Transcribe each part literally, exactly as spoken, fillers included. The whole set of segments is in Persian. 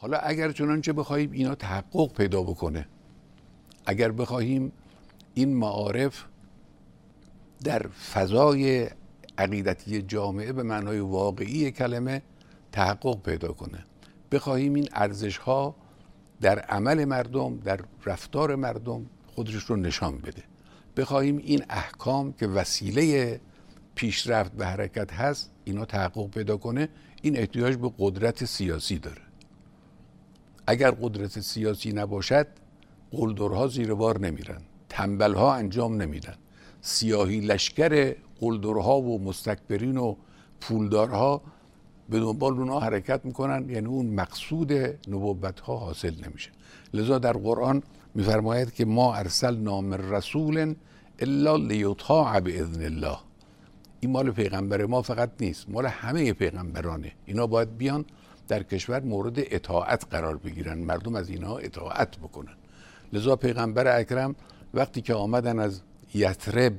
حالا اگر چنانچه بخواهیم اینا تحقق پیدا بکنه، اگر بخواهیم این معارف در فضای عقیدتی جامعه به معنای واقعی کلمه تحقق پیدا کنه، بخواهیم این ارزش ها در عمل مردم، در رفتار مردم خودش رو نشان بده، بخواهیم این احکام که وسیله پیشرفت و حرکت هست اینا تحقق پیدا کنه، این احتیاج به قدرت سیاسی داره. اگر قدرت سیاسی نباشد قلدرها زیر بار نمیرن، تنبلها انجام نمیدن، سیاهی لشکر قلدرها و مستکبرین و پولدارها به دنبال اونها حرکت میکنن، یعنی اون مقصود نبوت ها حاصل نمیشه. لذا در قرآن میفرماید که ما ارسلنا من رسول الا لیطاع باذن الله. این مال پیغمبر ما فقط نیست، مال همه پیغمبرانه. اینا باید بیان در کشور مورد اطاعت قرار بگیرن، مردم از اینها اطاعت بکنن. لذا پیغمبر اکرم وقتی که آمدن از یثرب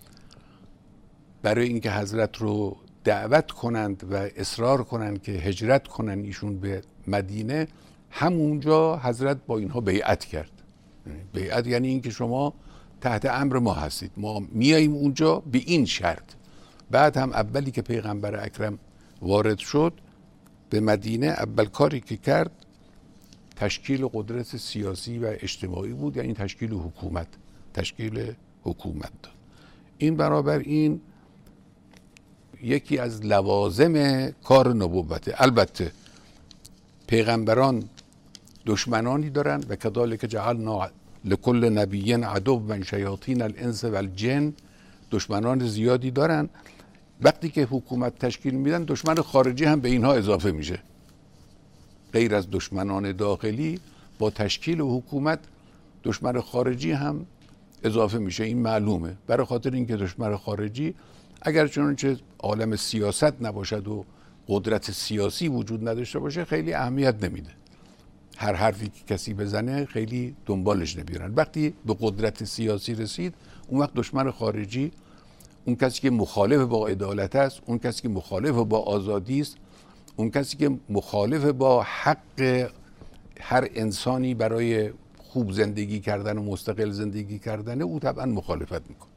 برای اینکه حضرت رو دعوت کنند و اصرار کنند که هجرت کنند ایشون به مدینه، همونجا حضرت با اینها بیعت کرد. بیعت یعنی اینکه شما تحت امر ما هستید، ما میاییم اونجا به این شرط. بعد هم اولی که پیغمبر اکرم وارد شد به مدینه، اول کاری که کرد تشکیل قدرت سیاسی و اجتماعی بود، یعنی تشکیل حکومت تشکیل حکومت داد. این برابر این یکی از لوازم کار نبوته. البته پیغمبران دشمنانی دارن و کذالک جعلنا لکل نبی عدوا شیاطین الانس والجن، دشمنان زیادی دارن. وقتی که حکومت تشکیل میدن دشمن خارجی هم به اینها اضافه میشه، غیر از دشمنان داخلی با تشکیل حکومت دشمن خارجی هم اضافه میشه. این معلومه، برای خاطر اینکه دشمن خارجی اگر چنانچه عالم سیاست نباشد و قدرت سیاسی وجود نداشته باشه خیلی اهمیت نمیده، هر حرفی که کسی بزنه خیلی دنبالش نمیرن. وقتی به قدرت سیاسی رسید اون وقت دشمن خارجی، اون کسی که مخالف با عدالت است، اون کسی که مخالف با آزادی است، اون کسی که مخالف با حق هر انسانی برای خوب زندگی کردن و مستقل زندگی کردن، او طبعا مخالفت میکنه.